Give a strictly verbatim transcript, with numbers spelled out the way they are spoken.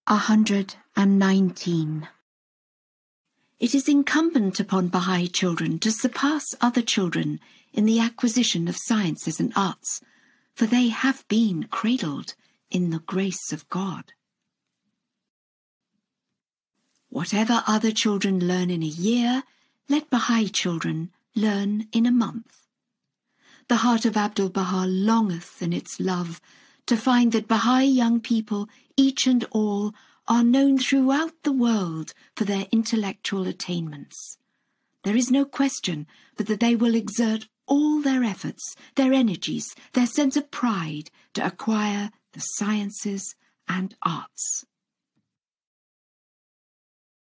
one hundred nineteen. It is incumbent upon Baha'i children to surpass other children in the acquisition of sciences and arts, for they have been cradled in the grace of God. Whatever other children learn in a year, let Baha'i children learn in a month. The heart of Abdu'l-Baha longeth in its love to find that Baha'i young people, each and all, are known throughout the world for their intellectual attainments. There is no question but that they will exert all their efforts, their energies, their sense of pride to acquire the sciences and arts.